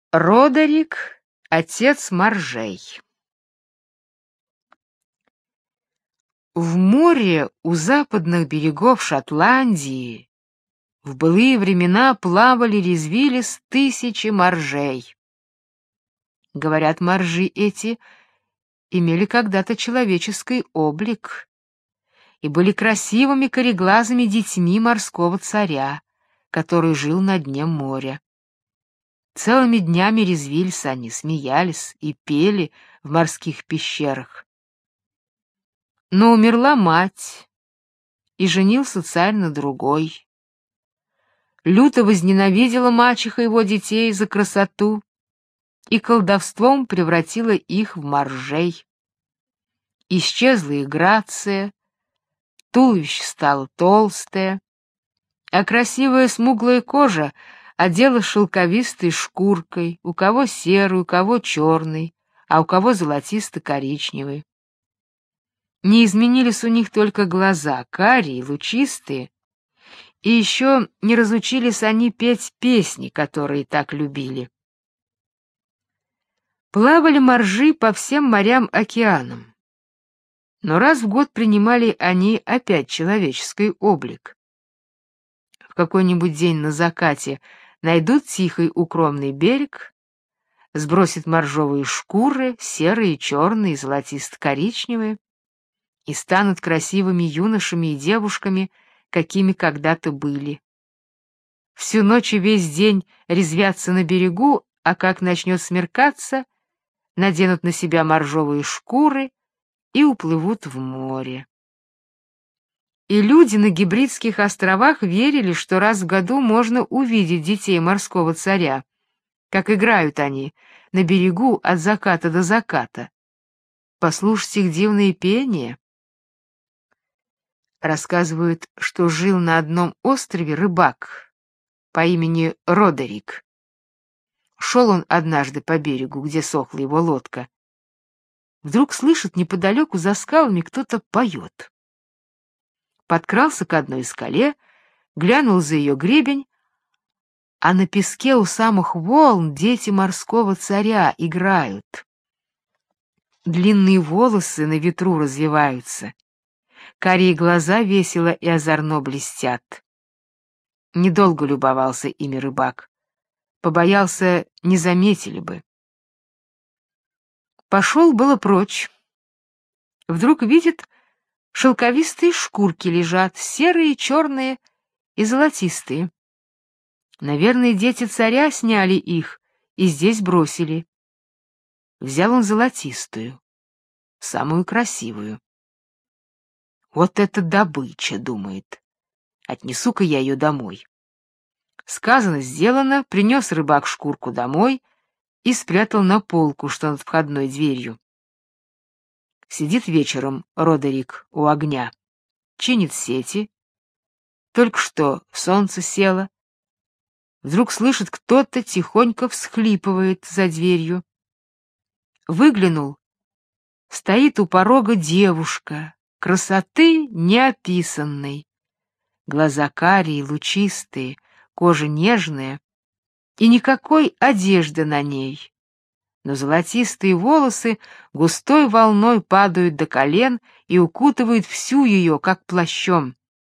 Родерик, отец моржей. В море у западных берегов Шотландии в былые времена плавали резвились тысячи моржей. Говорят, моржи эти имели когда-то человеческий облик и были красивыми кореглазыми детьми морского царя, который жил на дне моря. Целыми днями резвились они, смеялись и пели в морских пещерах. Но умерла мать, и женился царь на другой. Люто возненавидела мачеха его детей за красоту и колдовством превратила их в моржей. Исчезла их грация, туловище стало толстое, а красивая смуглая кожа одела шелковистой шкуркой, у кого серой, у кого черной, а у кого золотисто-коричневой. Не изменились у них только глаза, карие, лучистые, и еще не разучились они петь песни, которые так любили. Плавали моржи по всем морям-океанам, но раз в год принимали они опять человеческий облик. В какой-нибудь день на закате найдут тихий укромный берег, сбросят моржовые шкуры, серые, черные, золотисто-коричневые, и станут красивыми юношами и девушками, какими когда-то были. Всю ночь и весь день резвятся на берегу, а как начнет смеркаться, наденут на себя моржовые шкуры и уплывут в море. И люди на Гибридских островах верили, что раз в году можно увидеть детей морского царя, как играют они на берегу от заката до заката. Послушать их дивные пения. Рассказывают, что жил на одном острове рыбак по имени Родерик. Шел он однажды по берегу, где сохла его лодка. Вдруг слышит, неподалеку за скалами кто-то поет. Подкрался к одной скале, глянул за ее гребень, а на песке у самых волн дети морского царя играют. Длинные волосы на ветру развиваются, карие глаза весело и озорно блестят. Недолго любовался ими рыбак, побоялся, не заметили бы. Пошел было прочь. Вдруг видит, шелковистые шкурки лежат, серые, черные и золотистые. Наверное, дети царя сняли их и здесь бросили. Взял он золотистую, самую красивую. Вот это добыча, думает. Отнесу-ка я ее домой. Сказано, сделано, принес рыбак шкурку домой и спрятал на полку, что над входной дверью. Сидит вечером Родерик у огня, чинит сети. Только что солнце село. Вдруг слышит, кто-то тихонько всхлипывает за дверью. Выглянул. Стоит у порога девушка, красоты неописанной. Глаза карие, лучистые, кожа нежная, и никакой одежды на ней. Но золотистые волосы густой волной падают до колен и укутывают всю ее, как плащом.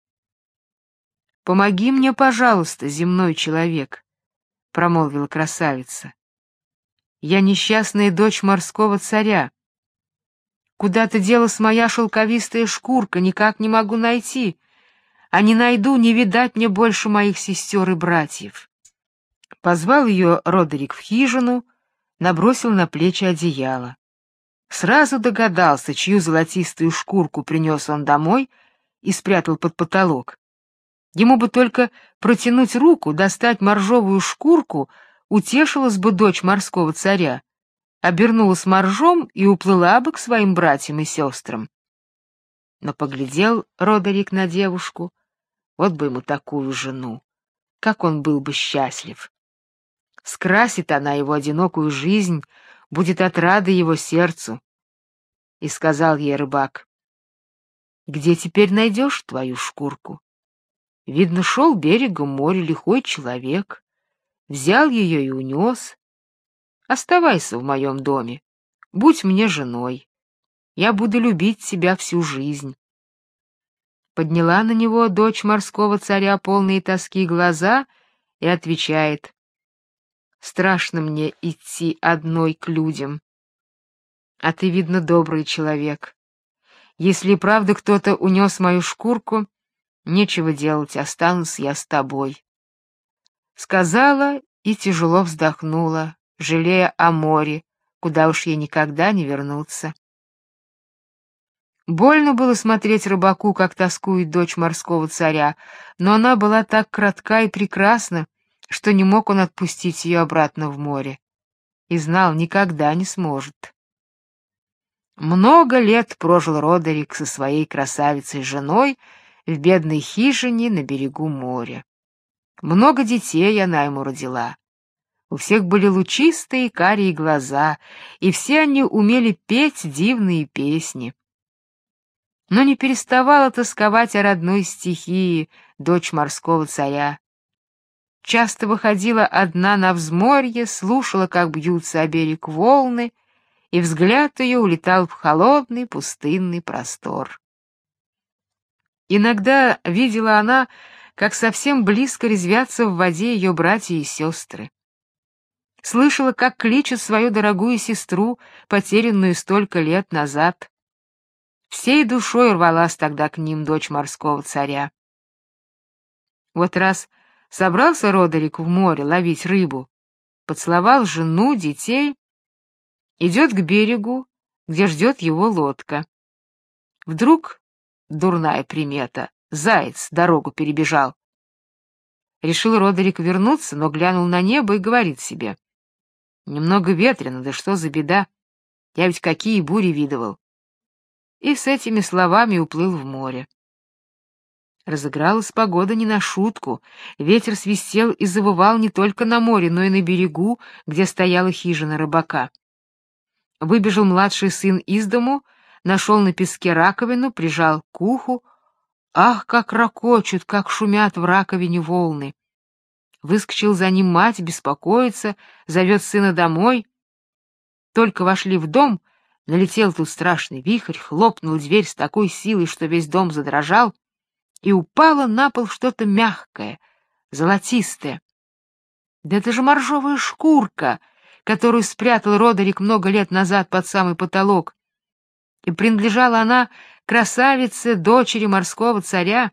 «Помоги мне, пожалуйста, земной человек», — промолвила красавица. «Я несчастная дочь морского царя. Куда-то делась моя шелковистая шкурка, никак не могу найти, а не найду, не видать мне больше моих сестер и братьев». Позвал ее Родерик в хижину, набросил на плечи одеяло. Сразу догадался, чью золотистую шкурку принес он домой и спрятал под потолок. Ему бы только протянуть руку, достать моржовую шкурку, утешилась бы дочь морского царя, обернулась моржом и уплыла бы к своим братьям и сестрам. Но поглядел Родерик на девушку, вот бы ему такую жену, как он был бы счастлив. Скрасит она его одинокую жизнь, будет отрада его сердцу. И сказал ей рыбак: «Где теперь найдешь твою шкурку? Видно, шел берегом моря лихой человек, взял ее и унес, Оставайся в моем доме, будь мне женой. Я буду любить тебя всю жизнь. Подняла на него дочь морского царя полные тоски глаза и отвечает: страшно мне идти одной к людям. А ты, видно, добрый человек. Если и правда кто-то унес мою шкурку, нечего делать, останусь я с тобой. Сказала и тяжело вздохнула, жалея о море, куда уж ей никогда не вернуться. Больно было смотреть рыбаку, как тоскует дочь морского царя, но она была так кратка и прекрасна, что не мог он отпустить ее обратно в море. И знал, никогда не сможет. Много лет прожил Родерик со своей красавицей-женой в бедной хижине на берегу моря. Много детей она ему родила. У всех были лучистые карие глаза, и все они умели петь дивные песни. Но не переставала тосковать о родной стихии дочь морского царя. Часто выходила одна на взморье, слушала, как бьются о берег волны, и взгляд ее улетал в холодный пустынный простор. Иногда видела она, как совсем близко резвятся в воде ее братья и сестры. Слышала, как кличут свою дорогую сестру, потерянную столько лет назад. Всей душой рвалась тогда к ним дочь морского царя. Вот раз собрался Родерик в море ловить рыбу, поцеловал жену, детей, идет к берегу, где ждет его лодка. Вдруг, дурная примета, заяц дорогу перебежал. Решил Родерик вернуться, но глянул на небо и говорит себе: немного ветрено, да что за беда, я ведь какие бури видывал. И с этими словами уплыл в море. Разыгралась погода не на шутку, ветер свистел и завывал не только на море, но и на берегу, где стояла хижина рыбака. Выбежал младший сын из дому, нашел на песке раковину, прижал к уху. Ах, как рокочут, как шумят в раковине волны! Выскочил за ним мать, беспокоится, зовет сына домой. Только вошли в дом, налетел тут страшный вихрь, хлопнул дверь с такой силой, что весь дом задрожал, и упало на пол что-то мягкое, золотистое. Да это же моржовая шкурка, которую спрятал Родерик много лет назад под самый потолок, и принадлежала она красавице, дочери морского царя.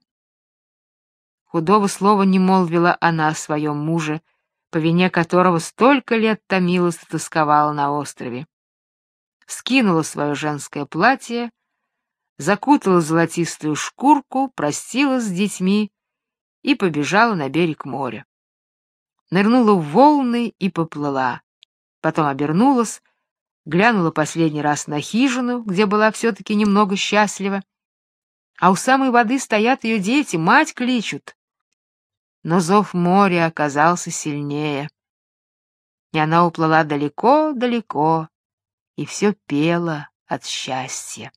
Худого слова не молвила она о своем муже, по вине которого столько лет томилась и тосковала на острове. Скинула свое женское платье, закутала золотистую шкурку, простилась с детьми и побежала на берег моря. Нырнула в волны и поплыла. Потом обернулась, глянула последний раз на хижину, где была все-таки немного счастлива, а у самой воды стоят ее дети, мать кличут. Но зов моря оказался сильнее, и она уплыла далеко-далеко, и все пела от счастья.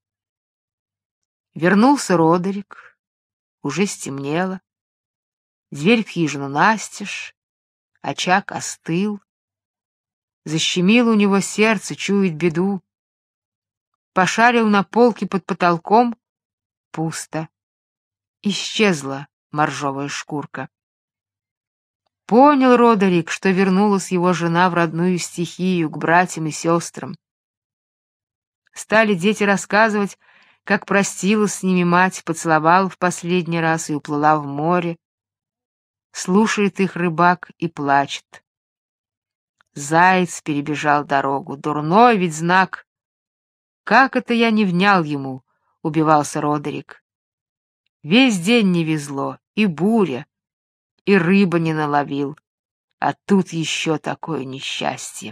Вернулся Родерик, уже стемнело, дверь в хижину настежь, очаг остыл, защемило у него сердце, чует беду. Пошарил на полке под потолком — пусто. Исчезла моржовая шкурка. Понял Родерик, что вернулась его жена в родную стихию, к братьям и сестрам. Стали дети рассказывать, как простилась с ними мать, поцеловала в последний раз и уплыла в море. Слушает их рыбак и плачет. Заяц перебежал дорогу, дурной ведь знак. Как это я не внял ему, убивался Родерик. Весь день не везло, и буря, и рыба не наловил, а тут еще такое несчастье.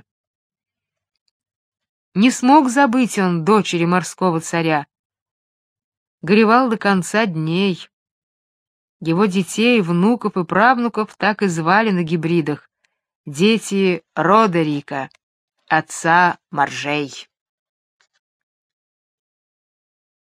Не смог забыть он дочери морского царя. Горевал до конца дней. Его детей, внуков и правнуков так и звали на гибридах: дети Родерика, отца моржей.